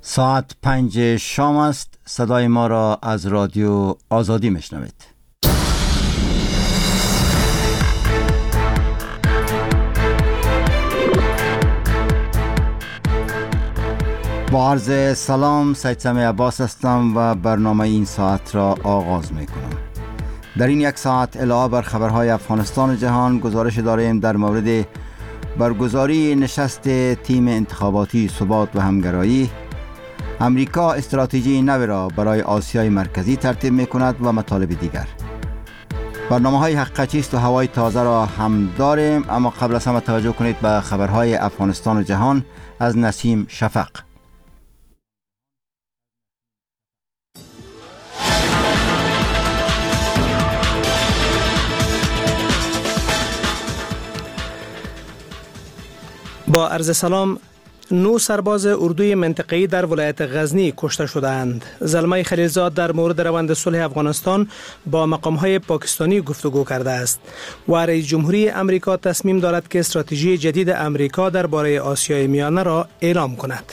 ساعت 5 شام است. صدای ما را از رادیو آزادی میشنوید. با عرض سلام، سید سمیع عباس هستم و برنامه این ساعت را آغاز میکنم. در این یک ساعت علاوه بر خبرهای افغانستان و جهان، گزارش داریم در مورد برگزاری نشست تیم انتخاباتی ثبات و همگرایی. امریکا استراتژی نو را برای آسیای مرکزی ترتیب می کند و مطالب دیگر. برنامه های حقیقت چیست و هوای تازه را هم داریم، اما قبل از همه توجه کنید به خبرهای افغانستان و جهان از نسیم شفق. با عرض سلام، 9 سرباز اردوی منطقه‌ای در ولایت غزنی کشته شدند. زلمه خلیلزاد در مورد روند صلح افغانستان با مقام‌های پاکستانی گفتگو کرده است و رئیس جمهوری امریکا تصمیم دارد که استراتژی جدید امریکا درباره آسیای میانه را اعلام کند.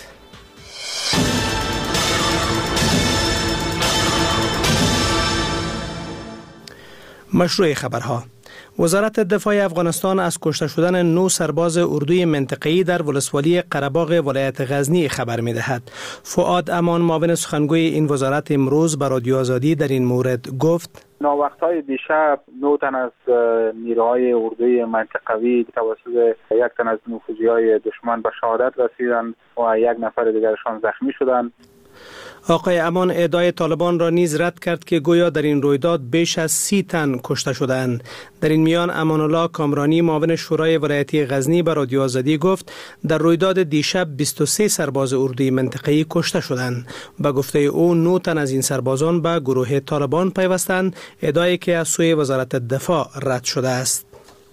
مشروع خبرها: وزارت دفاع افغانستان از کشته شدن 9 سرباز اردوی منطقه‌ای در ولسوالی قره‌باغ ولایت غزنی خبر می‌دهد. فؤاد امان، معاون سخنگوی این وزارت، امروز به رادیو آزادی در این مورد گفت: ناوقت‌های دیشب 9 تن از نیروهای اردوی منطقوی توسط 1 تن از نفوذی‌های دشمن به شهادت رسیدند و 1 نفر دیگرشان زخمی شدند. آقای امان ادعای طالبان را نیز رد کرد که گویا در این رویداد بیش از 30 تن کشته شدند. در این میان امان الله کامرانی، معاون شورای ولایتی غزنی، به رادیو آزادی گفت در رویداد دیشب 23 سرباز اردوی منطقه‌ای کشته شدند. به گفته او 9 تن از این سربازان به گروه طالبان پیوستند، ادعایی که از سوی وزارت دفاع رد شده است.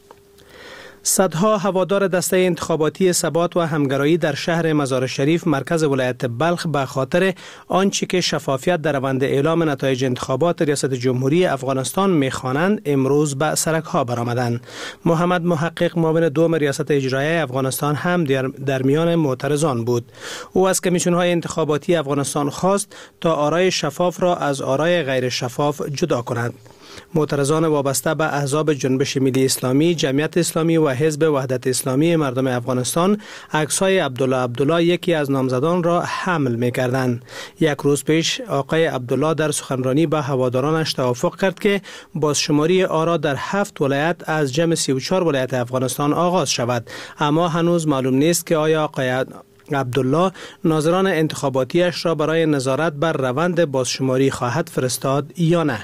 صدها هوادار دسته انتخاباتی ثبات و همگرایی در شهر مزار شریف مرکز ولایت بلخ به خاطر آنچه که شفافیت در روند اعلام نتایج انتخابات ریاست جمهوری افغانستان می‌خوانند امروز به سرک‌ها برآمدند. محمد محقق، معاون دوم ریاست اجرایی افغانستان، هم در میان معترضان بود. او از کمیسیون‌های انتخاباتی افغانستان خواست تا آرای شفاف را از آرای غیر شفاف جدا کنند. معترضان وابسته به احزاب جنبش ملی اسلامی، جمعیت اسلامی و حزب وحدت اسلامی مردم افغانستان عکس‌های عبدالله یکی از نامزدان را حمل می‌کردند. 1 روز پیش آقای عبدالله در سخنرانی به هوادارانش توافق کرد که بازشماری آرا در 7 ولایت از جمع 34 ولایت افغانستان آغاز شود، اما هنوز معلوم نیست که آیا آقای عبدالله ناظران انتخاباتیش را برای نظارت بر روند بازشماری خواهد فرستاد یا نه.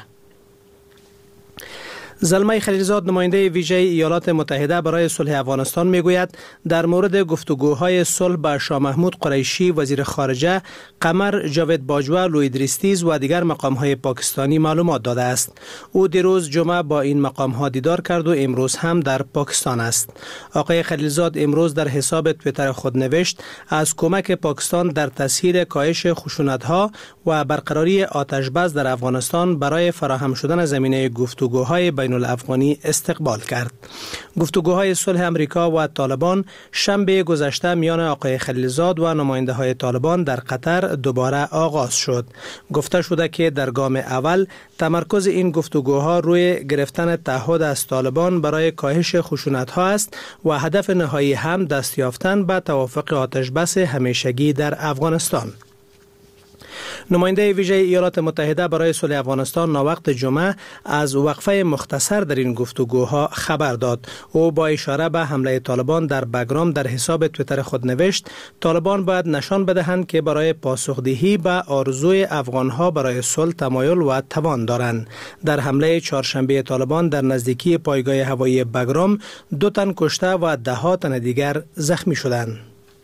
زلمه خلیلزاد، نماینده ویژه ایالات متحده برای صلح افغانستان، میگوید در مورد گفتگوهای صلح با شاه محمود قریشی، وزیر خارجه، قمر جاوید باجوه، لوید ریستیز و دیگر مقامهای پاکستانی معلومات داده است. او دیروز جمعه با این مقامها دیدار کرد و امروز هم در پاکستان است. آقای خلیلزاد امروز در حساب توییتر خود نوشت از کمک پاکستان در تسهیل کاهش خشونت‌ها و برقراری آتش‌بس در افغانستان برای فراهم شدن زمینه گفتگوهای بین الافغانی استقبال کرد. گفتگوهای صلح امریکا و طالبان شنبه گذشته میان آقای خلیلزاد و نماینده های طالبان در قطر دوباره آغاز شد. گفته شده که در گام اول تمرکز این گفتگوها روی گرفتن تعهد از طالبان برای کاهش خشونت‌ها است و هدف نهایی هم دست یافتن به توافق آتش‌بس همیشگی در افغانستان. نماینده ویژه ایالات متحده برای صلح افغانستان ناوقت جمعه از وقفه مختصر در این گفتگوها خبر داد. او با اشاره به حمله طالبان در بگرام در حساب توییتر خود نوشت طالبان باید نشان بدهند که برای پاسخدهی به آرزوی افغانها برای صلح تمایل و توان دارند. در حمله چهارشنبه طالبان در نزدیکی پایگاه هوایی بگرام 2 تن کشته و 10 تن دیگر زخمی شدند.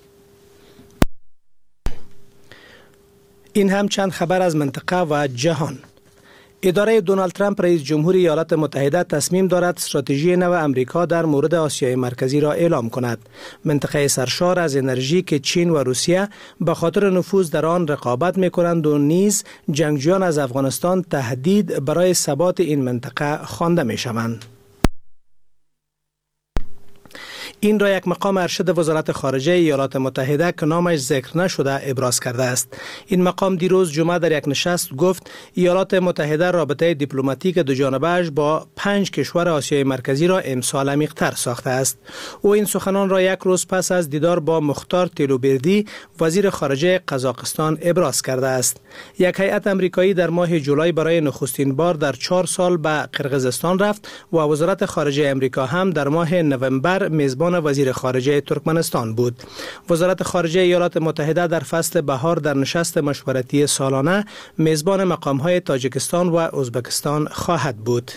این هم چند خبر از منطقه و جهان. اداره دونالد ترامپ، رئیس جمهور ایالات متحده، تصمیم دارد استراتژی نو امریکا در مورد آسیای مرکزی را اعلام کند. منطقه سرشار از انرژی که چین و روسیه به خاطر نفوذ در آن رقابت می‌کنند و نیز جنگجویان از افغانستان تهدید برای ثبات این منطقه خوانده می‌شوند. این را یک مقام ارشد وزارت خارجه ایالات متحده که نامش ذکر نشده ابراز کرده است. این مقام دیروز جمعه در یک نشست گفت ایالات متحده رابطه دیپلماتیک دو جانبه‌اش با 5 کشور آسیای مرکزی را امسال عمیق‌تر ساخته است. او این سخنان را یک روز پس از دیدار با مختار تلوبردی وزیر خارجه قزاقستان ابراز کرده است. یک هیئت امریکایی در ماه جولای برای نخستین بار در 4 سال به قرقیزستان رفت و وزارت خارجه امریکا هم در ماه نوامبر میزبان وزیر خارجه ترکمنستان بود. وزارت خارجه ایالات متحده در فصل بهار در نشست مشورتی سالانه میزبان مقام‌های تاجیکستان و ازبکستان خواهد بود.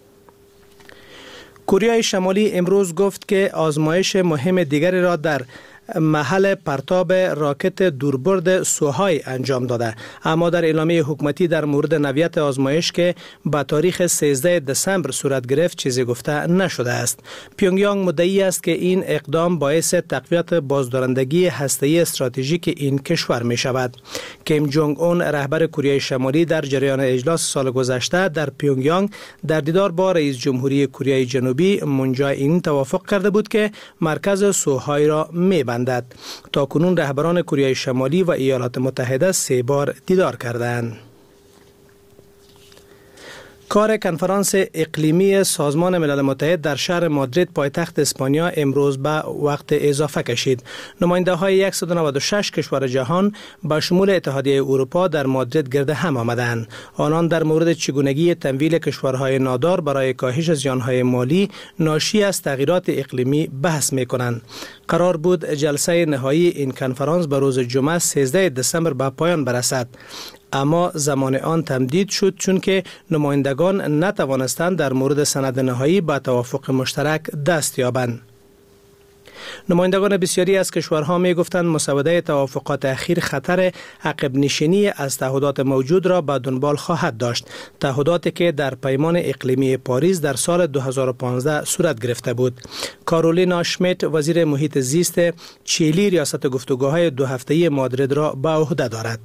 کره شمالی امروز گفت که آزمایش مهم دیگری را در محل پرتاب راکت دوربرد سوهای انجام داده، اما در اعلامیه حکومتی در مورد نوعیت آزمایش که به تاریخ 13 دسامبر صورت گرفت چیزی گفته نشده است. پیونگیانگ مدعی است که این اقدام باعث تقویت بازدارندگی هسته‌ای استراتژیک این کشور می شود. کیم جونگ اون رهبر کره شمالی در جریان اجلاس سال گذشته در پیونگیانگ در دیدار با رئیس جمهوری کره جنوبی مون جای این توافق کرده بود که مرکز سوهای را می‌بندد. تا کنون رهبران کره شمالی و ایالات متحده 3 بار دیدار کردند. کار کنفرانس اقلیمی سازمان ملل متحد در شهر مادرید پایتخت اسپانیا امروز به وقت اضافه کشید. نماینده های 196 کشور جهان با شمول اتحادیه اروپا در مادرید گرد هم آمدند. آنان در مورد چگونگی تمویل کشورهای نادار برای کاهش زیانهای مالی ناشی از تغییرات اقلیمی بحث می کنند. قرار بود جلسه نهایی این کنفرانس به روز جمعه 13 دسامبر به پایان برسد، اما زمان آن تمدید شد چون که نمایندگان نتوانستند در مورد سند نهایی به توافق مشترک دست یابند. نمایندگان بسیاری از کشورها می گفتند مسوده توافقات اخیر خطر عقب نشینی از تعهدات موجود را به دنبال خواهد داشت، تعهداتی که در پیمان اقلیمی پاریس در سال 2015 صورت گرفته بود. کارولینا شمیت وزیر محیط زیست چیلی ریاست گفتگوهای 2 هفته‌ای مادرید را به عهده دارد.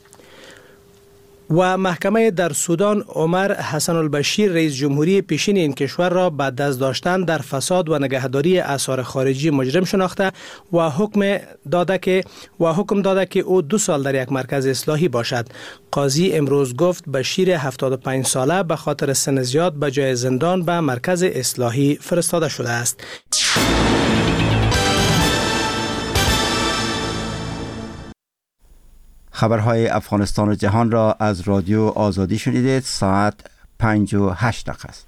و محکمه در سودان عمر حسن البشیر رئیس جمهوری پیشین این کشور را به دست داشتن در فساد و نگهداری آثار خارجی مجرم شناخته و حکم داده که او 2 سال در یک مرکز اصلاحی باشد. قاضی امروز گفت بشیر 75 ساله به خاطر سن زیاد به جای زندان به مرکز اصلاحی فرستاده شده است. خبرهای افغانستان و جهان را از رادیو آزادی شنیدید. ساعت 5:08 است.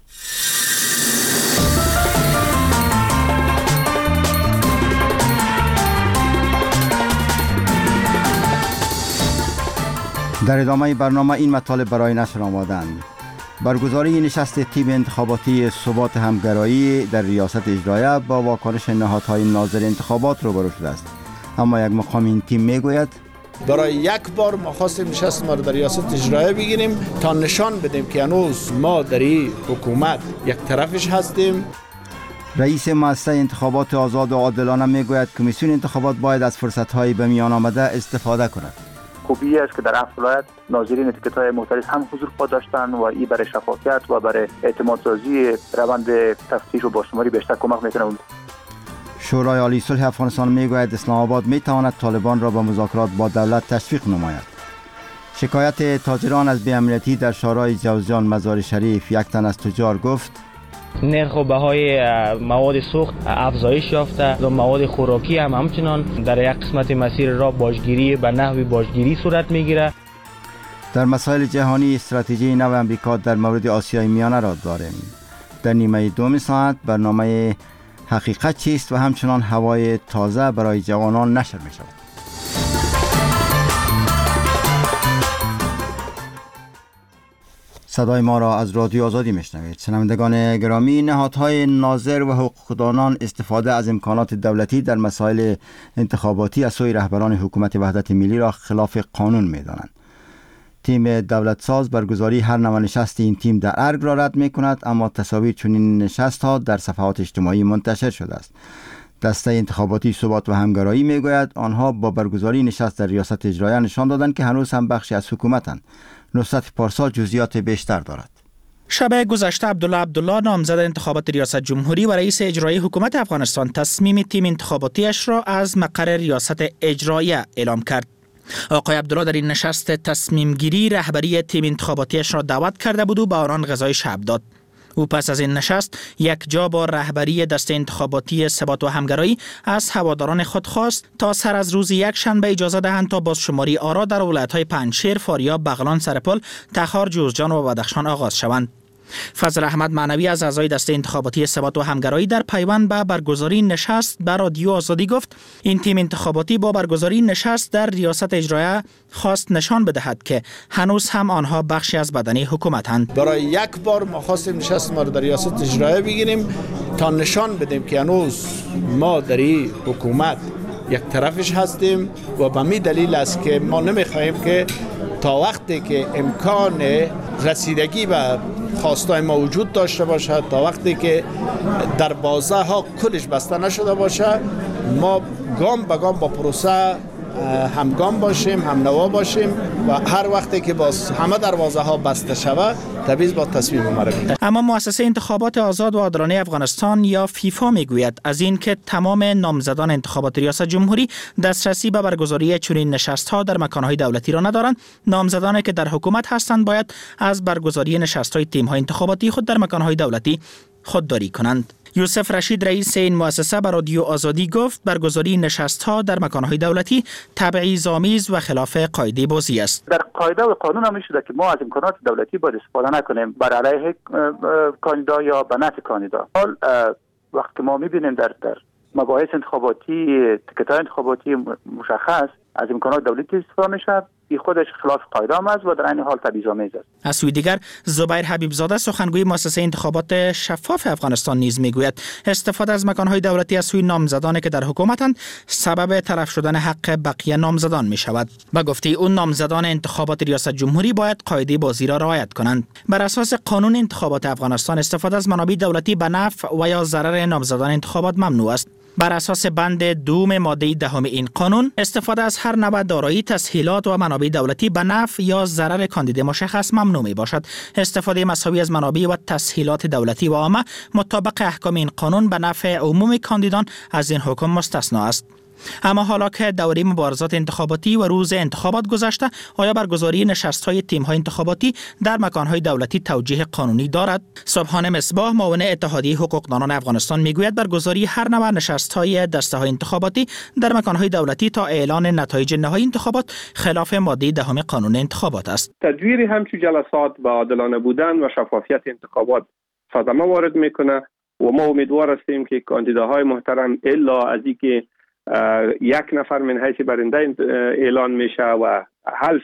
در ادامه برنامه این مطالب برای نشر آمادند. برگزاری نشست تیم انتخاباتی ثبات همگرایی در ریاست اجرایه با واکنش نهادهای ناظر انتخابات روبرو شده است، اما یک مقام این تیم میگوید برای یک بار ما خواستیم نشست ما رو در ریاست اجرایی بگیریم تا نشان بدیم که هنوز ما در این حکومت یک طرفش هستیم. رئیس مؤسسه انتخابات آزاد و عادلانه میگوید کمیسیون انتخابات باید از فرصت‌های به میان آمده استفاده کند. خوبی است که در 7 ولایت ناظرین تیکت‌های مختلف هم حضور خود داشتن و این برای شفافیت و برای اعتماد سازی روند تفتیش و باشماری بیشتر کمک میکنه. شورای عالی صلح افغانستان میگوید اسلام آباد میتواند طالبان را به مذاکرات با دولت تشویق نماید. شکایت تاجران از بی‌امنیتی در شورای جوزجان مزار شریف. یک تن از تجار گفت نرخ و بهای مواد سوخت افزایش یافته و مواد خوراکی هم همچنان در یک قسمت مسیر راه باجگیری به نحوی باجگیری صورت میگیره. در مسائل جهانی استراتژی نو امریکا در مورد آسیای میانه را داریم. در نیمه دوم ساعت برنامه حقیقت چیست و همچنان هوای تازه برای جوانان نشر می شود. صدای ما را از رادیو آزادی میشنوید. شنوندگان گرامی، نهادهای ناظر و حقوقدانان استفاده از امکانات دولتی در مسائل انتخاباتی از سوی رهبران حکومت وحدت ملی را خلاف قانون می‌دانند. تیم دولت ساز برگزاری هر نوع نشست این تیم در ارگ را رد می کند، اما تصاویر چنین نشست ها در صفحات اجتماعی منتشر شده است. دسته انتخاباتی ثبات و همگرایی می گوید آنها با برگزاری نشست در ریاست اجرایه نشان دادند که هنوز هم بخشی از حکومتند. نصرت پارسا جزئیات بیشتر دارد. شب گذشته عبدالله نامزد انتخابات ریاست جمهوری و رئیس اجرایی حکومت افغانستان تصمیم تیم انتخاباتیش را از مقر ریاست اجراییه اعلام کرد. آقای عبدالله در این نشست تصمیم گیری رهبری تیم انتخاباتیش را دعوت کرده بود و به آنان غذای شب داد. او پس از این نشست یک جا با رهبری دسته انتخاباتی ثبات و همگرایی از هواداران خود خواست تا سر از روز یک شنبه اجازه دهند تا بازشماری آرا در ولایت‌های پنجشیر، فاریاب، بغلان، سرپل، تخار، جوزجان و بدخشان آغاز شوند. فضل احمد معنوی از اعضای دسته انتخاباتی ثبات و همگرایی در پیوند به برگزاری نشست به رادیو آزادی گفت این تیم انتخاباتی با برگزاری نشست در ریاست اجراییه خواست نشان بدهد که هنوز هم آنها بخشی از بدنه حکومتند. برای یک بار ما خواستیم نشست ما رو در ریاست اجراییه بگیریم تا نشان بدیم که هنوز ما در این حکومت یک طرفش هستیم و به می دلیل است که ما نمیخواهیم که تا وقتی که امکان رسیدگی به خواستای ما وجود داشته باشه، تا وقتی که دروازه ها کلش بسته نشده باشه، ما گام به گام با پروسه همگام باشیم، هم نوا باشیم و هر وقتی که باز همه دروازه ها بسته شود طبیعی با تصمیم ما بگیریم. اما مؤسسه انتخابات آزاد و عادلانه افغانستان یا فیفا میگوید از این که تمام نامزدان انتخابات ریاست جمهوری دسترسی به برگزاری چنین نشست‌ها در مکان‌های دولتی را ندارند، نامزدانی که در حکومت هستند باید از برگزاری نشست‌های تیم‌های انتخاباتی خود در مکان‌های دولتی خودداری کنند. یوسف رشید رئیس این مؤسسه به رادیو آزادی گفت برگزاری نشست‌ها در مکان‌های دولتی تبعیض‌آمیز و خلاف قاعده بازی است. در قاعده و قانون هم شده که ما از امکانات دولتی باید استفاده نکنیم بر علیه کاندیدا یا به نفع کاندیدا. حال وقتی ما می‌بینیم در مباحث انتخاباتی، تیکت‌های انتخاباتی مشخص از امکانات دولتی استفاده میشه، این خودش خلاف قاعده هم است و در این حال تبعیض‌آمیز است. از سوی دیگر زبیر حبیبزاده سخنگوی مؤسسه انتخابات شفاف افغانستان نیز میگوید استفاده از مکان‌های دولتی از سوی نامزدانی که در حکومتند سبب تلف شدن حق بقیه نامزدان می‌شود. با گفته اون نامزدان انتخابات ریاست جمهوری باید قاعده بازی را رعایت کنند. بر اساس قانون انتخابات افغانستان استفاده از منابع دولتی به نفع و یا ضرر نامزدان انتخابات ممنوع است. بر اساس بند دوم ماده 10 این قانون استفاده از هر نوع دارایی، تسهیلات و منابع دولتی به نفع یا ضرر کاندید مشخص ممنوع می باشد. استفاده مساوی از منابع و تسهیلات دولتی و عامه مطابق احکام این قانون به نفع عموم کاندیدان از این حکم مستثنا است. اما حالا که دوره مبارزات انتخاباتی و روز انتخابات گذشته، آیا برگزاری نشست‌های تیم‌های انتخاباتی در مکان‌های دولتی توجیه قانونی دارد؟ سبحان مصباح معاون اتحادیه حقوقدانان افغانستان میگوید برگزاری هر نوع نشست‌های دسته‌های انتخاباتی در مکان‌های دولتی تا اعلان نتایج نهایی انتخابات خلاف ماده 10 قانون انتخابات است. تدویر همچون جلسات با عادلانه بودن و شفافیت انتخابات صدمه وارد میکنه و ما امیدوار هستیم که کاندیداهای محترم الا از اینکه یک نفر من حیث برنده اعلان میشه و حلف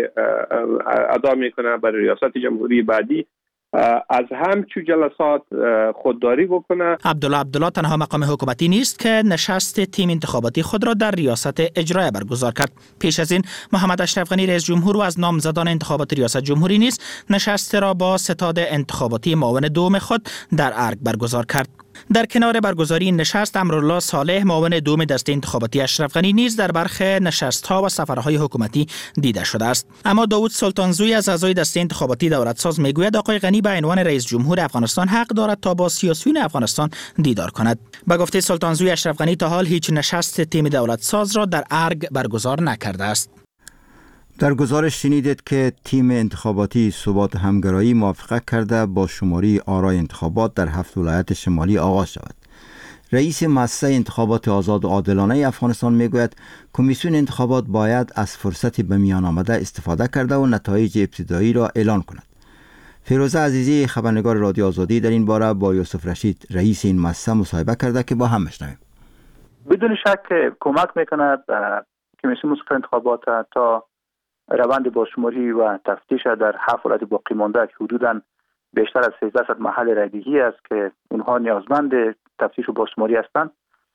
ادا میکنه برای ریاست جمهوری بعدی از همچو جلسات خودداری بکنه. عبدالله تنها مقام حکومتی نیست که نشست تیم انتخاباتی خود را در ریاست اجرایی برگزار کرد. پیش از این محمد اشرف غنی رئیس جمهور و از نامزدان انتخابات ریاست جمهوری نیز نشست را با ستاد انتخاباتی معاون دوم خود در ارگ برگزار کرد. در کنار برگزاری این نشست امرالله صالح معاون دوم دسته انتخاباتی اشرف غنی نیز در برخی نشست‌ها و سفرهای حکومتی دیده شده است. اما داوود سلطانزوی از اعضای دسته انتخاباتی دولتساز میگوید آقای غنی به عنوان رئیس جمهور افغانستان حق دارد تا با سیاسیون افغانستان دیدار کند. به گفته سلطانزوی اشرف غنی تا حال هیچ نشست تیم دولتساز را در ارگ برگزار نکرده است. در گزارش شنیدید که تیم انتخاباتی ثبات همگرایی موافقت کرده با شماری آرای انتخابات در 7 ولایت شمالی آغاز شود. رئیس مؤسسه انتخابات آزاد و عادلانه افغانستان میگوید کمیسیون انتخابات باید از فرصت به میان آمده استفاده کرده و نتایج ابتدایی را اعلان کند. فیروزه عزیزی خبرنگار رادیو آزادی در این باره با یوسف رشید رئیس این مؤسسه مصاحبه کرده که با هم بشنویم. بدون شک کمک میکند کمیسیون انتخابات تا روند بازشماری و تفتیش در 7 ولایت باقی مانده که حدوداً بیشتر از 1300 محل رایدهی است که اونها نیازمند تفتیش و بازشماری هستند،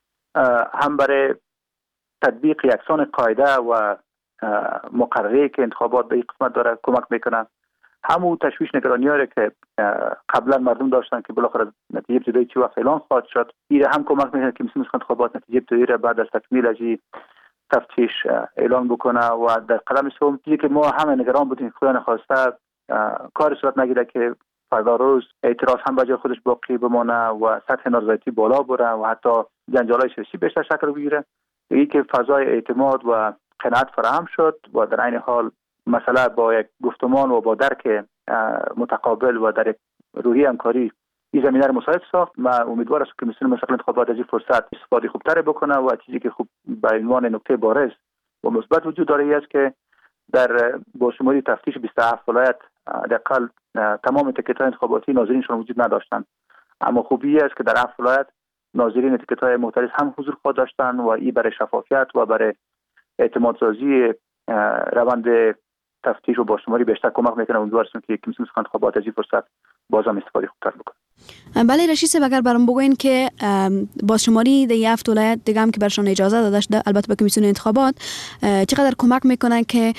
هم برای تطبیق یکسان قاعده و مقرره که انتخابات به این قسمت داره کمک میکنه، همون تشویش نگرانی‌هایی که قبلا مردم داشتن که بالاخره نتیجه ابتدایی چی وقت اعلان خواهد شد، این هم کمک میکنه که کمیسیون انتخابات نتیجه ابتدایی را بعد از تکمیل اجی تفتیش اعلان بکنه و در قدم سوم که ما همه نگران بودیم خدا نخواسته کار صورت نگیره که فردا روز اعتراض هم به جای خودش باقی بمانه و سطح نارضایتی بالا بره و حتی جنجال‌های سیاسی بیشتر شکل بگیره. این که فضای اعتماد و قناعت فراهم شد و در عین حال مسئله با یک گفتمان و با درک متقابل و در روحی همکاری این زمینه رو مساعد ساخت. من امیدوار هستم که کمیسیون مستقل انتخابات از این فرصت استفاده خوبتر بکنه و چیزی که خوب به عنوان نکته بارز و مثبت وجود داره است که در باشمولی تفتیش 27 ولایت حداقل تمام تیکت‌های انتخاباتی ناظرینشون وجود نداشتند، اما خوبی است که در 7 ولایت ناظرین تیکت‌های مختلف هم حضور خود داشتند و این برای شفافیت و برای اعتماد سازی روند تفتیش و باشماری بیشتر کمک میکنه. امیدوارم که کمیسیون انتخابات از این فرصت بازم استفاده خوبتر بکنه. بله رشید صاحب، اگر برام بگوین که بازشماری در 7 ولایت دیگه هم که برشان اجازه داده شده البته به کمیسیون انتخابات چقدر کمک میکنن که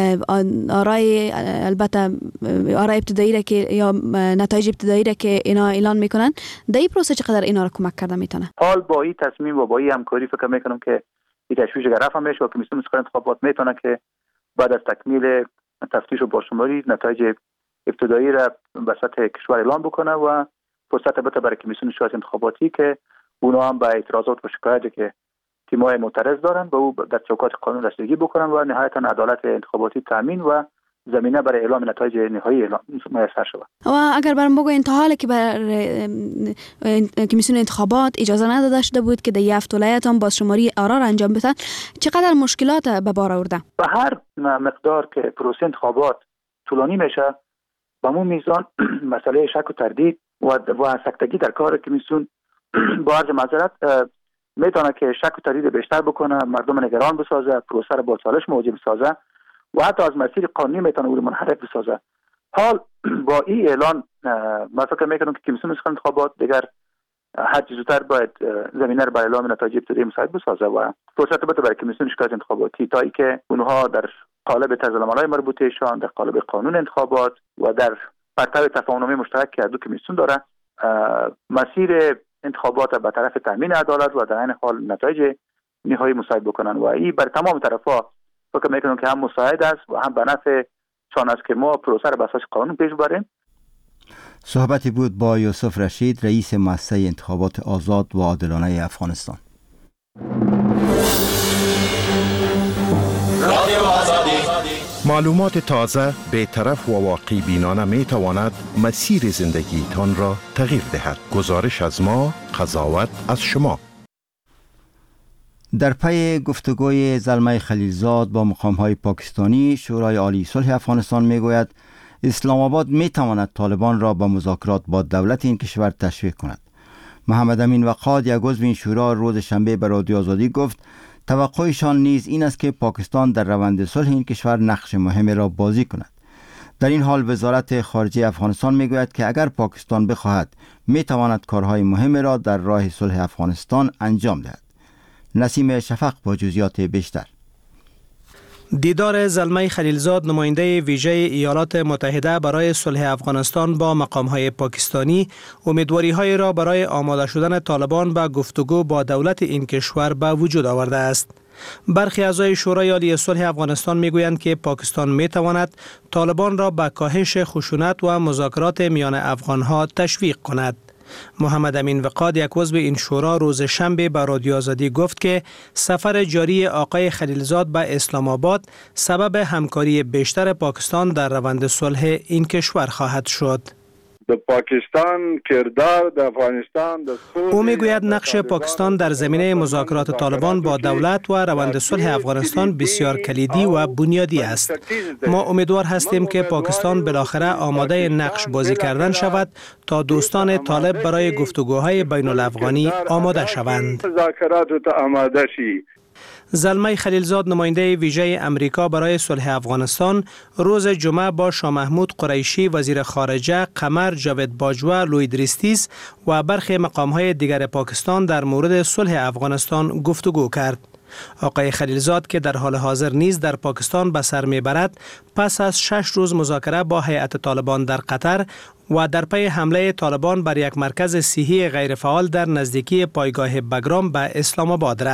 آرای ابتدایی را که یا نتایج ابتدایی را که اینا اعلان میکنن در این پروسه چقدر اینا را کمک کرده میتونه؟ حال با این تصمیم و با این همکاری فکر میکنم که این تشویش رفع میشه و کمیسیون مستقل انتخابات میتونه که بعد از تکمیل تفتیش و بازشماری نتایج ابتدایی را به سطح کشور اعلام بکنه و فرصت البته برای کمیسیون شورای انتخاباتی که اونا هم به اعتراضات و شکایاتی که تیم‌های معترض دارن به او در چوکات قانون رسیدگی بکنن و نهایتا عدالت انتخاباتی تامین و زمینه برای اعلام نتایج نهایی اعلام میسر شود. و اگر برام بگوین تا حالی که بر کمیسیون انتخابات اجازه نداده شده بود که در 7 ولایت هم بازشماری آرا را انجام بدن، چقدر مشکلات به بار آورده؟ به هر مقدار که پروسه انتخابات طولانی میشه به همون میزان مسئله شک و تردید و سکتگی در کار کمیسیون با عرض معذرت میتونه که شک و تردید بیشتر بکنه، مردم نگران بسازه، پروسه را با چالش مواجه بسازه و حتی از مسیر قانونی میتونه او رو منحرف بسازه. حال با این اعلان من فکر میکنم که کمیسیون انتخابات دیگر هر چیز زودتر باید زمینه رو برای اعلام نتایج ابتدایی مساعد بسازه و فرصت بده برای کمیسیون شورای انتخاباتی تا اینکه اونها در قالب طرزالعمل‌های مربوطهشان در قالب قانون انتخابات و در پرتو تفاهم‌نامه مشترک که دو کمیسیون داره مسیر انتخابات به طرف تامین عدالت و در عین حال نتایج نهایی مساعد بکنن و این بر تمام طرفا فکر میکنم که هم مساعد است و هم به نفع چون است که ما پروسه را به اساس قانون پیش ببریم. صحبتی بود با یوسف رشید، رئیس مؤسسه انتخابات آزاد و عادلانه افغانستان. معلومات تازه، بی‌طرف و واقع بینانه می تواند مسیر زندگی تان را تغییر دهد. گزارش از ما، قضاوت از شما. در پی گفتگوی زلمه خلیلزاد با مقام‌های پاکستانی، شورای عالی صلح افغانستان میگوید اسلام آباد میتواند طالبان را با مذاکرات با دولت این کشور تشویق کند. محمد امین وقاد، یک عضو این شورا، روز شنبه به رادیو آزادی گفت توقعشان نیز این است که پاکستان در روند صلح این کشور نقش مهمی را بازی کند. در این حال وزارت خارجه افغانستان میگوید که اگر پاکستان بخواهد میتواند کارهای مهمی را در راه صلح افغانستان انجام دهد. نسیم شفق با جزئیات بیشتر. دیدار زلمه خلیلزاد، نماینده ویژه ایالات متحده برای صلح افغانستان با مقام‌های پاکستانی، امیدواری‌های را برای آماده شدن طالبان به گفتگو با دولت این کشور به وجود آورده است. برخی اعضای شورای عالی صلح افغانستان میگویند که پاکستان میتواند طالبان را به کاهش خشونت و مذاکرات میان افغانها تشویق کند. محمد امین وقاد، یک عضو این شورا، روز شنبه به رادیو آزادی گفت که سفر جاری آقای خلیلزاد به اسلام آباد سبب همکاری بیشتر پاکستان در روند صلح این کشور خواهد شد. پاکستان کردار در افغانستان او میگوید نقش پاکستان در زمینه مذاکرات طالبان با دولت و روند صلح افغانستان بسیار کلیدی و بنیادی است. ما امیدوار هستیم که پاکستان بالاخره آماده نقش بازی کردن شود تا دوستان طالب برای گفتگوهای بین الافغانی آماده شوند. زلمه خلیلزاد، نماینده ویژه امریکا برای صلح افغانستان، روز جمعه با شاه محمود قریشی، وزیر خارجه، قمر جاوید باجوا، لوید ریستیز و برخی مقام‌های دیگر پاکستان در مورد صلح افغانستان گفتگو کرد. آقای خلیلزاد که در حال حاضر نیز در پاکستان به سر میبرد، پس از 6 روز مذاکره با هیئت طالبان در قطر و در پی حمله طالبان بر یک مرکز صحی غیرفعال در نزدیکی پایگاه بگرام به اسلام آباد رفت.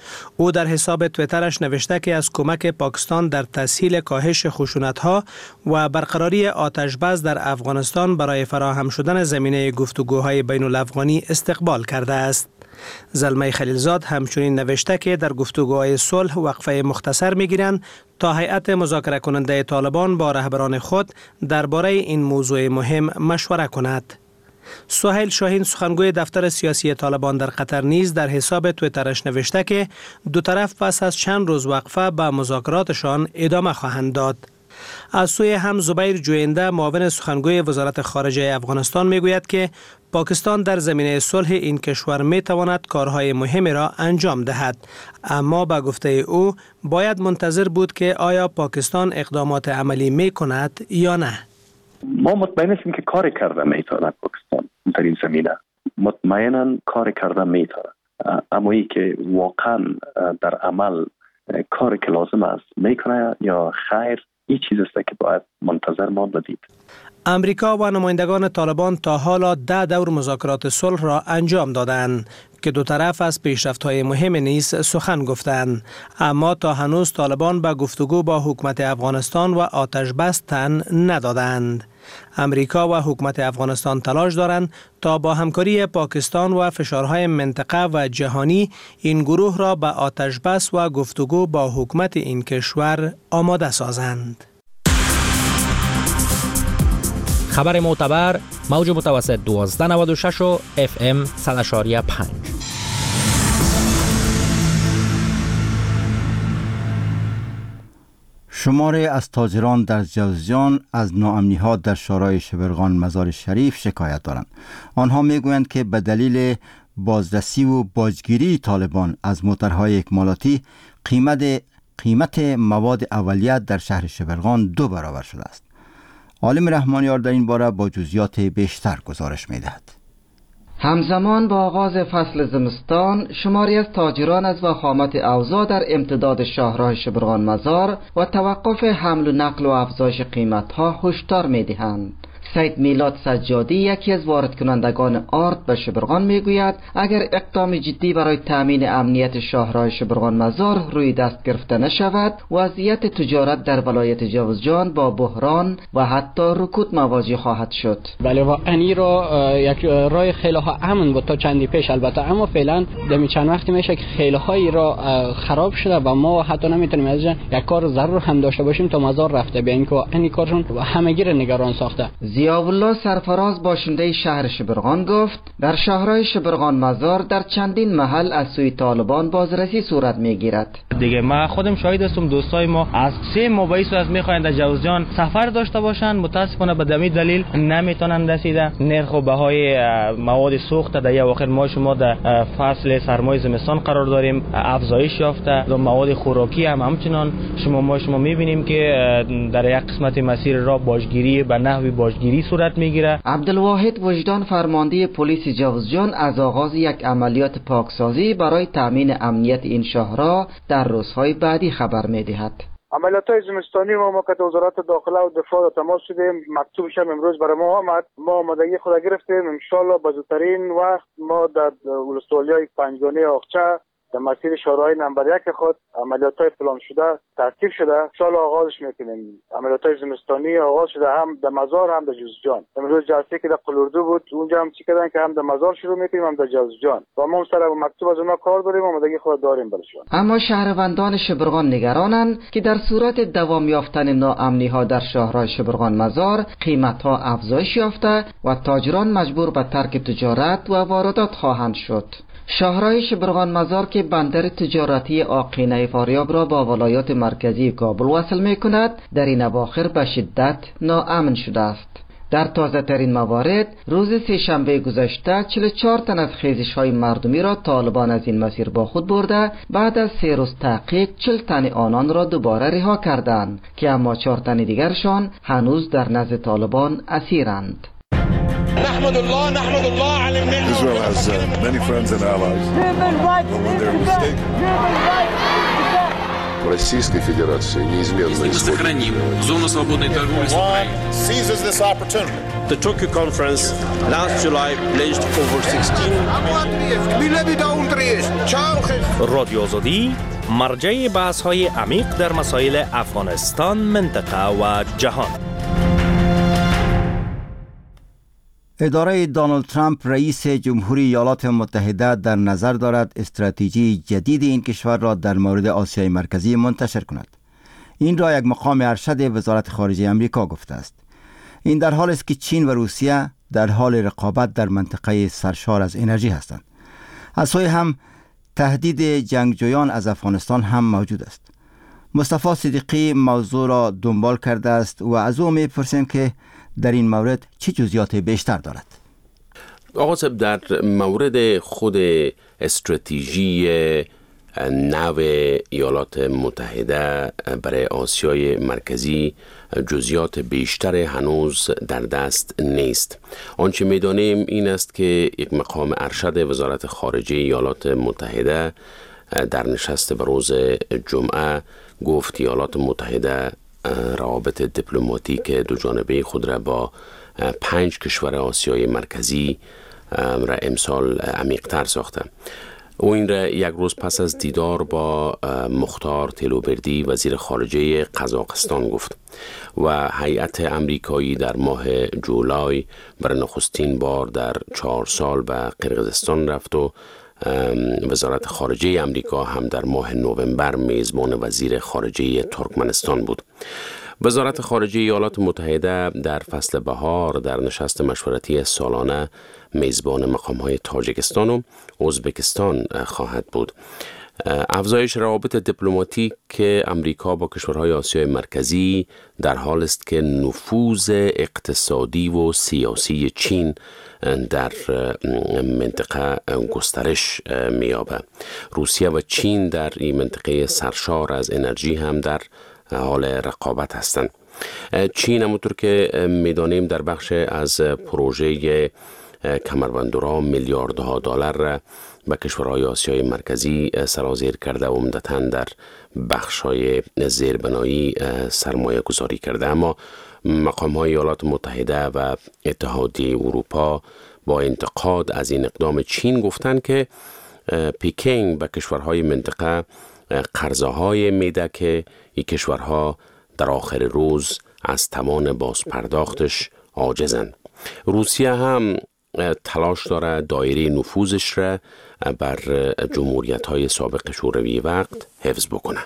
او در حساب تویترش نوشته که از کمک پاکستان در تسهیل کاهش خشونت‌ها و برقراری آتش‌بس در افغانستان برای فراهم شدن زمینه گفتگوهای بین الافغانی استقبال کرده است. زلمه خلیلزاد همچنین نوشته که در گفتگوهای صلح وقفه مختصر می‌گیرند تا هیئت مذاکره کننده طالبان با رهبران خود درباره این موضوع مهم مشوره کند. سهیل شاهین سخنگوی دفتر سیاسی طالبان در قطر نیز در حساب تویترش نوشته که دو طرف پس از چند روز وقفه به مذاکراتشان ادامه خواهند داد. از سوی هم زبیر جوینده معاون سخنگوی وزارت خارجه افغانستان میگوید که پاکستان در زمینه صلح این کشور می تواند کارهای مهمی را انجام دهد، اما به گفته او باید منتظر بود که آیا پاکستان اقدامات عملی می کند یا نه. ما مطمئن هستیم که کار کرده میتونه پاکستان در این زمینه، مطمئنا کار کرده میتونه، اما ای که واقعا در عمل کار که لازم است میکنه یا خیر، این چیز است که باید منتظر ماند و دید. امریکا و نمایندگان طالبان تا حالا 10 دور مذاکرات صلح را انجام دادند که دو طرف از پیشرفت‌های مهم نیز سخن گفتند، اما تا هنوز طالبان به گفتگو با حکومت افغانستان و آتش‌بس تن ندادند. امریکا و حکومت افغانستان تلاش دارند تا با همکاری پاکستان و فشارهای منطقه و جهانی این گروه را به آتش‌بس و گفتگو با حکومت این کشور آماده سازند. خبر معتبر موج متوسط 1296 و FM 100.5. شماری از تاجران در جوزجان از ناامنی‌ها در شورای شبرغان مزار شریف شکایت دارند. آنها میگویند که به دلیل بازرسی و باجگیری طالبان از موترهای اکمالاتی قیمت مواد اولیه در شهر شبرغان 2 برابر شده است. عالم رحمانیار در این باره با جزئیات بیشتر گزارش می‌دهد. همزمان با آغاز فصل زمستان، شماری از تاجران از وخامت اوضاع در امتداد شاهراه شبرغان مزار و توقف حمل و نقل و افزایش قیمت‌ها هشدار می‌دهند. سید میلاد سجادی، یکی از وارد کنندگان آرد به شبرغان، میگوید اگر اقدام جدی برای تامین امنیت شاهراه شبرغان مزار روی دست گرفته نشود، وضعیت تجارت در ولایت جوزجان با بحران و حتی رکود مواجه خواهد شد. بله واقعا این یک راه خیلی ها امن بود تا چندی پیش، البته اما فعلا دمی چند وقتی میشه که خیلی هایی را خراب شده و ما حتی نمیتونیم از یک کار ضرور هم داشته باشیم تا مزار رفته، به اینکه این کارشون همگی را نگران ساخته. ضیاءالله سرفراز باشنده شهر شبرغان گفت در شهرهای شبرغان مزار در چندین محل از سوی طالبان بازرسی صورت میگیرد. دیگه ما خودم شاهد هستم، دوستای ما از 3 ماه از میخواین در جوزجان سفر داشته باشن، متاسفانه به دمی دلیل نمیتونن رسیدن. نرخ و بهای مواد سوخت در اواخر ما شما در فصل سرمای زمستان قرار داریم، افزایش یافته. مواد خوراکی هم همچنان شما میبینیم که در یک قسمت مسیر راه باجگیری به نحوی باجگیری صورت میگیره. عبدالواحد وجدان، فرمانده پلیس جوزجان، از آغاز یک عملیات پاکسازی برای تامین امنیت این شهرها در روزهای بعدی خبر میدهد. عملیات‌های زمستانی ما که وزارت داخله و دفاع تماس شدیم، مکتوبش هم امروز برای ما آمد. ما آمادگی خود گرفتیم، ان شاءالله به زودترین وقت ما در ولسوالی‌های پنجگانه آقچه در مسیر شورای نمبر 1 خود عملیات‌های پلان شده ترتیب شده، ان شاءالله آغازش میکنیم. عملیات‌های زمستانی آغاز شده، هم در مزار هم در جوزجان. امروز جلسه که در قلوردو بود، اونجا هم چی کردن که هم در مزار شروع میکنیم هم در جوزجان. و ما سر مکتوب از اونها کار داریم، آمادگی خود داریم برشون. اما شهروندان شبرغان نگرانند که در صورت دوام یافتن ناامنی‌ها در شهرهای شبرغان مزار، قیمت‌ها افزایش یافته و تاجران مجبور به ترک تجارت و واردات خواهند شد. شهرهای شبرغان مزار که بندر تجارتی آقینه فاریاب را با ولایات مرکزی کابل وصل می کند، در این اواخر به شدت ناامن شده است. در تازه ترین موارد، روز سه‌شنبه گذشته 44 تن از خیزش‌های مردمی را طالبان از این مسیر با خود برده، بعد از 3 روز تحقیق 40 تن آنان را دوباره رها کردند که اما 4 تن دیگرشان هنوز در نزد طالبان اسیرند. نحمد الله على النعمة. Israel has many friends and allies. But when they're mistaken. в Российской Федерации неизменно Мы сохраним зону свободной торговли с Украиной. Seizes this opportunity. The Tokyo conference last July pledged over 16 رادیو آزادی مرجع بحث‌های عمیق در مسائل افغانستان، منطقه و جهان. اداره دونالد ترامپ رئیس جمهوری ایالات متحده در نظر دارد استراتژی جدید این کشور را در مورد آسیای مرکزی منتشر کند. این را یک مقام ارشد وزارت خارجه امریکا گفته است. این در حالی است که چین و روسیه در حال رقابت در منطقه سرشار از انرژی هستند. از سوی هم تهدید جنگجویان از افغانستان هم موجود است. مصطفی صدیقی موضوع را دنبال کرده است و از او می‌پرسیم که در این مورد چه جزئیات بیشتر دارد؟ آقا صاحب، در مورد خود استراتژی نو ایالات متحده برای آسیای مرکزی جزئیات بیشتر هنوز در دست نیست. آنچه می‌دانیم این است که یک مقام ارشد وزارت خارجه ایالات متحده در نشست بروز جمعه گفت ایالات متحده روابط دیپلماتیک دو جانبه خود را با 5 کشور آسیای مرکزی را امسال عمیق‌تر ساخته. او این را یک روز پس از دیدار با مختار تلوبردی وزیر خارجه قزاقستان گفت و هیئت امریکایی در ماه جولای برای نخستین بار در 4 سال به قرقیزستان رفت و وزارت خارجه امریکا هم در ماه نوامبر میزبان وزیر خارجه ترکمنستان بود. وزارت خارجه ایالات متحده در فصل بهار در نشست مشورتی سالانه میزبان مقام‌های تاجیکستان و ازبکستان خواهد بود. افزایش روابط دیپلماتیک امریکا با کشورهای آسیای مرکزی در حال است که نفوذ اقتصادی و سیاسی چین در منطقه گسترش می‌یابد. روسیه و چین در این منطقه سرشار از انرژی هم در حال رقابت هستند. چین همونطور که می‌دانیم در بخش از پروژه کمربندورا میلیاردها دلار را به کشورهای آسیای مرکزی سرازیر کرده و عمدتاً در بخش‌های زیربنایی سرمایه گذاری کرده، اما مقام‌های ایالات متحده و اتحادیه اروپا با انتقاد از این اقدام چین گفتند که پکینگ به کشورهای منطقه قرضه‌های میده که این کشورها در آخر روز از توان بازپرداختش عاجزند. روسیه هم تلاش داره دایره نفوذش را بر جمهوریت‌های سابق شوروی وقت حفظ بکنه.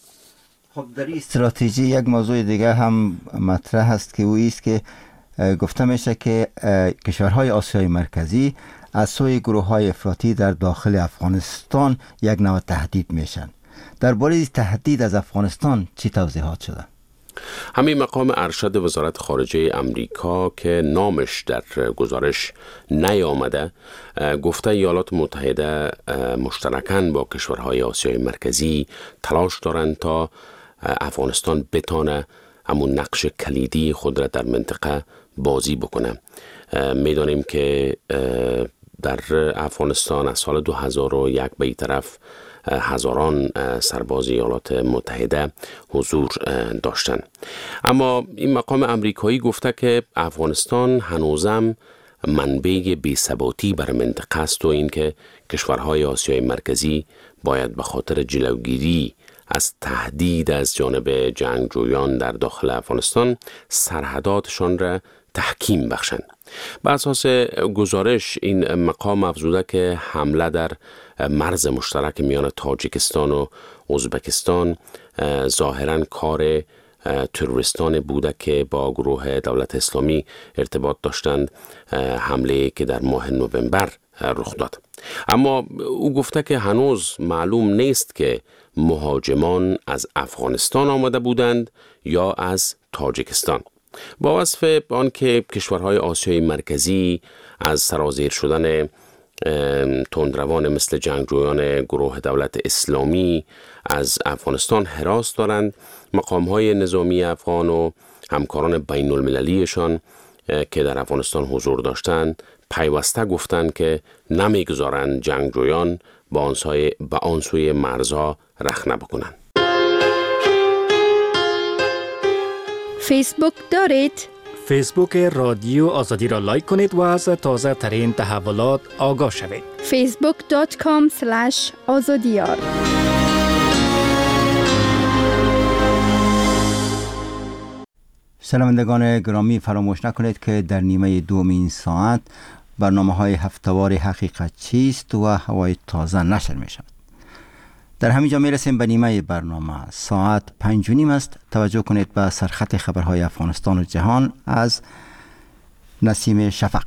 خب در این استراتژی یک موضوع دیگه هم مطرح است که است که گفته میشه که کشورهای آسیای مرکزی از سوی گروه‌های افراطی در داخل افغانستان یک نوع تهدید میشن. درباره تهدید از افغانستان چی توضیحات شده؟ همین مقام ارشد وزارت خارجه امریکا که نامش در گزارش نیامده گفته ایالات متحده مشترکاً با کشورهای آسیای مرکزی تلاش دارند تا افغانستان بتانه همون نقش کلیدی خود را در منطقه بازی بکنه. میدانیم که در افغانستان از سال 2001 به این طرف هزاران سرباز ایالات متحده حضور داشتند، اما این مقام امریکایی گفته که افغانستان هنوزم منبع بی‌ثباتی بر منطقه است و اینکه کشورهای آسیای مرکزی باید به خاطر جلوگیری از تهدید از جانب جنگجویان در داخل افغانستان سرحداتشان را تحکیم بخشند. بر اساس گزارش این مقام افزوده که حمله در مرز مشترک میان تاجیکستان و ازبکستان ظاهراً کار تروریستان بوده که با گروه دولت اسلامی ارتباط داشتند، حمله که در ماه نوامبر رخ داد. اما او گفته که هنوز معلوم نیست که مهاجمان از افغانستان آمده بودند یا از تاجیکستان. با وصف آنکه کشورهای آسیای مرکزی از سرازیر شدن تندروان مثل جنگجویان گروه دولت اسلامی از افغانستان هراس دارند، مقام‌های نظامی افغان و همکاران بین المللیشان که در افغانستان حضور داشتند پیوسته گفتند که نمیگذارند جنگجویان به آن سوی مرزها رخنه بکنند. فیسبوک دارید؟ فیسبوک رادیو آزادی را لایک کنید و از تازه ترین تحولات آگاه شوید. facebook.com/azadiyar. شنوندگان گرامی، فراموش نکنید که در نیمه دومین ساعت برنامه‌های هفته‌وار حقیقت چیست و هوای تازه نشر می شود. در همینجا می رسیم به نیمه برنامه. ساعت 5:30 است. توجه کنید به سرخط خبرهای افغانستان و جهان از نسیم شفق.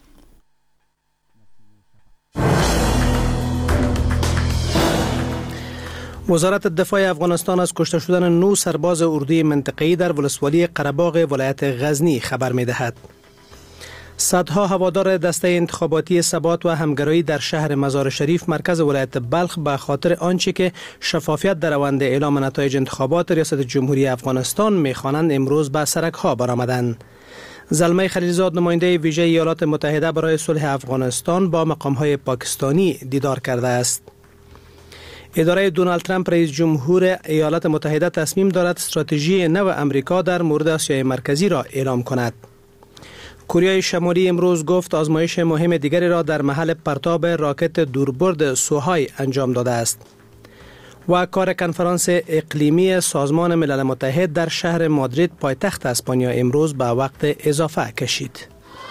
وزارت دفاع افغانستان از کشته شدن 9 سرباز اردوی منطقه‌ای در ولسوالی قره‌باغ ولایت غزنی خبر می‌دهد. صدها هوادار دسته انتخاباتی ثبات و همگرایی در شهر مزار شریف مرکز ولایت بلخ به خاطر آنچه که شفافیت در روند اعلام نتایج انتخابات ریاست جمهوری افغانستان می‌خوانند امروز به سرک‌ها برآمدند. زلمه خلیلزاد نماینده ویژه ایالات متحده برای صلح افغانستان با مقام‌های پاکستانی دیدار کرده است. اداره دونالد ترامپ رئیس جمهور ایالات متحده تصمیم دارد استراتژی نو امریکا در مورد آسیای مرکزی را اعلام کند. کره شمالی امروز گفت آزمایش مهم دیگری را در محل پرتاب راکت دوربرد سوهای انجام داده است. و کار کنفرانس اقلیمی سازمان ملل متحد در شهر مادرید پایتخت اسپانیا امروز به وقت اضافه کشید.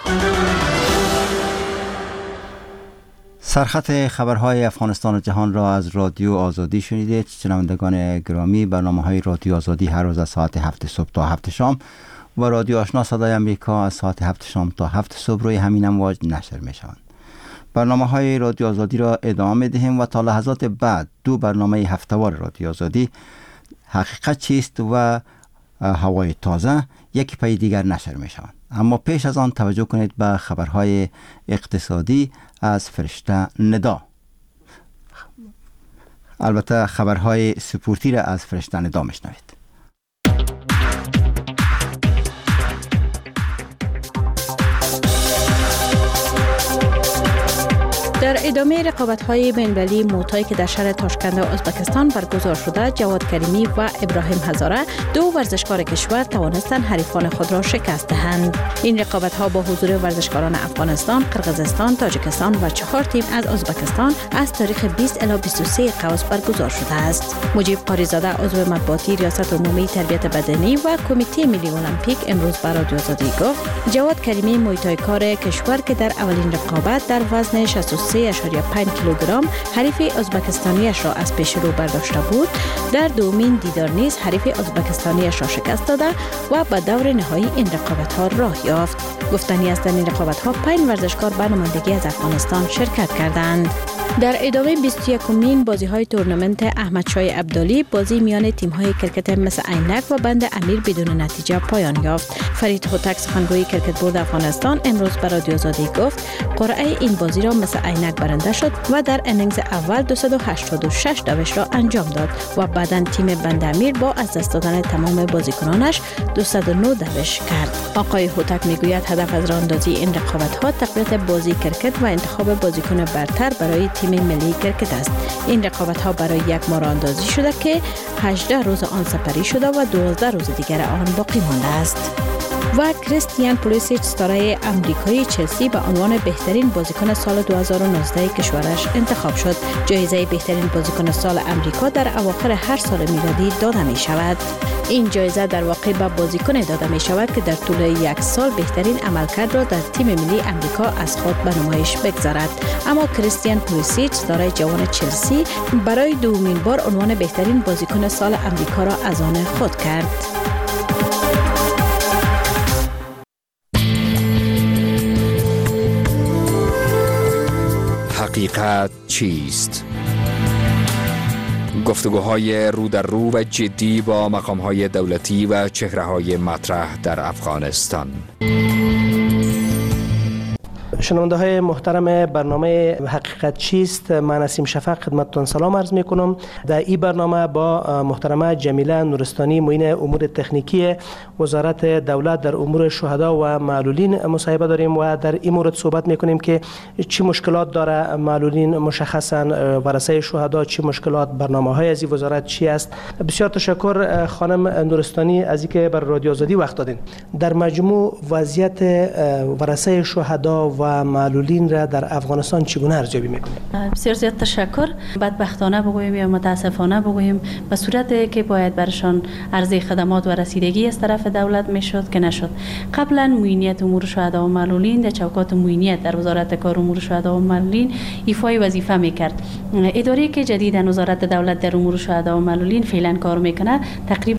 سرخط خبرهای افغانستان و جهان را از رادیو آزادی شنیدید. شنوندگان گرامی، برنامه‌های رادیو آزادی هر روز از ساعت 7 صبح تا 7 شام و رادیو آشنا صدای امریکا از ساعت 7 شام تا 7 صبح روی همین امواج نشر می‌شوند. برنامه‌های رادیو آزادی را ادامه می‌دهیم و تا لحظات بعد 2 برنامه هفته‌وار رادیو آزادی، حقیقت چیست و هوای تازه، یکی پای دیگر نشر می‌شوند. اما پیش از آن توجه کنید به خبرهای اقتصادی از فرشته ندا. البته خبرهای سپورتی را از فرشته ندا میشنوید. در ادامه رقابت‌های بین‌المللی موتایی که در شهر تاشکند ازبکستان برگزار شده، جواد کریمی و ابراهیم هزاره، 2 ورزشکار کشور توانستند حریفان خود را شکست دهند. این رقابت‌ها با حضور ورزشکاران افغانستان، قرقیزستان، تاجیکستان و 4 تیم از ازبکستان از تاریخ 20 الی 23 قوس برگزار شده است. مجیب قاریزاده، عضو مطبوعاتی ریاست عمومی تربیت بدنی و کمیته ملی المپیک، امروز به رادیو آزادی گفت جواد کریمی مویتایکار کشور که در اولین رقابت در وزن 63.5 کیلوگرم حریف ازبکستانیش را از پیش رو برداشته بود، در دومین دیدار نیز حریف ازبکستانیش را شکست داده و به دور نهایی این رقابت‌ها راه یافت. گفتنی است در این رقابت‌ها 5 ورزشکار به نمایندگی از افغانستان شرکت کردند. در ادامه 21مین بازی‌های تورنمنت احمدشاه ابدالی، بازی میان تیم‌های کرکت مثل عینک و بند امیر بدون نتیجه پایان یافت. فرید هوتک، سخنگوی کرکت بورد افغانستان، امروز به رادیو آزادی گفت قرعه این بازی را مثل عینک برنده شد و در انینگز اول 286 دوش را انجام داد و بعداً تیم بند امیر با از دست دادن تمام بازیکنانش 209 دوش کرد. آقای هوتک میگوید هدف از راه‌اندازی این رقابت‌ها تقویت بازی کرکت و انتخاب بازیکن برتر برای تیم ملی کرکت است. این رقابت‌ها برای یک ماه راه‌اندازی شده که 18 روز آن سپری شده و 12 روز دیگر آن باقی مانده است. و کریستیان پولیسیچ، ستاره آمریکایی چلسی، به عنوان بهترین بازیکن سال 2019 کشورش انتخاب شد. جایزه بهترین بازیکن سال آمریکا در اواخر هر سال میلادی داده می شود. این جایزه در واقع به بازیکن داده می شود که در طول یک سال بهترین عملکرد را در تیم ملی آمریکا از خود به نمایش بگذارد. اما کریستیان پولیسیچ، ستاره جوان چلسی، برای دومین بار عنوان بهترین بازیکن سال آمریکا را از آن خود کرد. حقیقت چیست؟ گفتگوهای رو در رو و جدی با مقام‌های دولتی و چهره‌های مطرح در افغانستان. شنونده های محترم برنامه حقیقت چیست، من نسیم شفق خدمتتون سلام عرض میکنم. در این برنامه با محترمه جمیله نورستانی معین امور تکنیکی وزارت دولت در امور شهدا و معلولین مصاحبه داریم و در این مورد صحبت میکنیم که چی مشکلات داره معلولین، مشخصا ورثه شهدا چی مشکلات، برنامه های از این وزارت چی است. بسیار تشکر خانم نورستانی از اینکه بر رادیو آزادی وقت دادین. در مجموع وضعیت ورثه شهدا و معلولین را در افغانستان چگونه ارزیابی میکنید؟ بسیار زیاد تشکر. بدبختانه بگوییم یا متاسفانه بگوییم به صورتی که باید برشان عرضه خدمات و رسیدگی از طرف دولت میشد که نشد. قبلا معینیت امور شهدا و معلولین در چوکات معینیت در وزارت کار امور شهدا و معلولین ایفای وظیفه میکرد. اداره که جدیداً وزارت دولت در امور شهدا و معلولین فعلا کار میکنه تقریبا